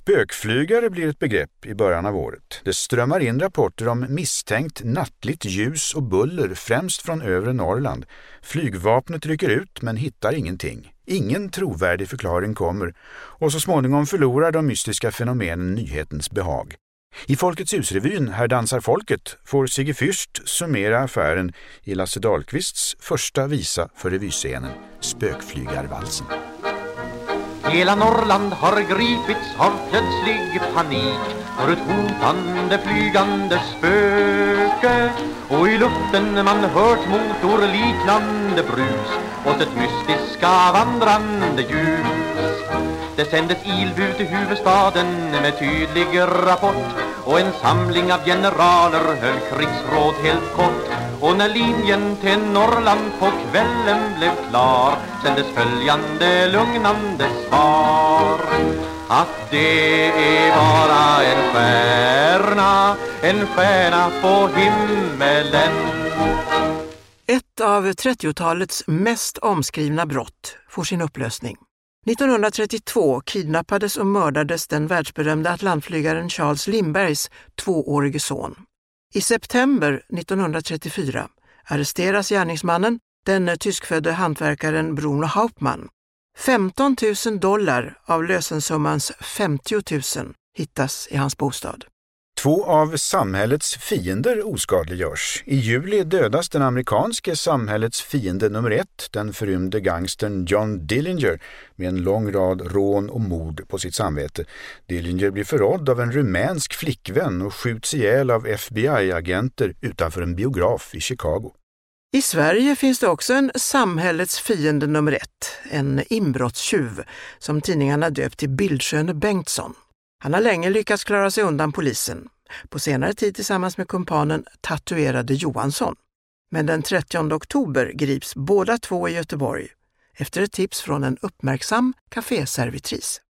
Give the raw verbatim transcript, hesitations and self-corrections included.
Spökflygare blir ett begrepp i början av året. Det strömmar in rapporter om misstänkt nattligt ljus och buller, främst från övre Norrland. Flygvapnet rycker ut men hittar ingenting. Ingen trovärdig förklaring kommer och så småningom förlorar de mystiska fenomenen nyhetens behag. I Folkets husrevyn Här dansar folket får Sigge Fürst summera affären i Lasse Dahlqvists första visa för revyscenen, Spökflygarvalsen. Hela Norrland har gripits av plötslig panik för ett hotande flygande spöke. Och i luften man hört motorliknande brus och ett mystiska vandrande ljus. Det sändes ilbud till huvudstaden med tydlig rapport och en samling av generaler höll krigsråd helt kort. Och när linjen till Norrland på kvällen blev klar sändes följande lugnande svar: att det är bara en stjärna, en stjärna på himmelen. Ett av trettiotalets mest omskrivna brott får sin upplösning. nittonhundratrettiotvå kidnappades och mördades den världsberömda atlantflygaren Charles Lindberghs tvåårige son. I september nittonhundratrettiofyra arresteras gärningsmannen, den tyskfödde hantverkaren Bruno Hauptmann. femton tusen dollar av lösensummans femtio tusen hittas i hans bostad. Två av samhällets fiender oskadliggörs. I juli dödas den amerikanske samhällets fiende nummer ett, den förrymde gangstern John Dillinger, med en lång rad rån och mord på sitt samvete. Dillinger blir förrådd av en rumänsk flickvän och skjuts ihjäl av F B I-agenter utanför en biograf i Chicago. I Sverige finns det också en samhällets fiende nummer ett, en inbrottstjuv som tidningarna döpt till Bildsköne Bengtsson. Han har länge lyckats klara sig undan polisen, på senare tid tillsammans med kumpanen Tatuerade Johansson. Men den trettionde oktober grips båda två i Göteborg efter ett tips från en uppmärksam kaféservitris.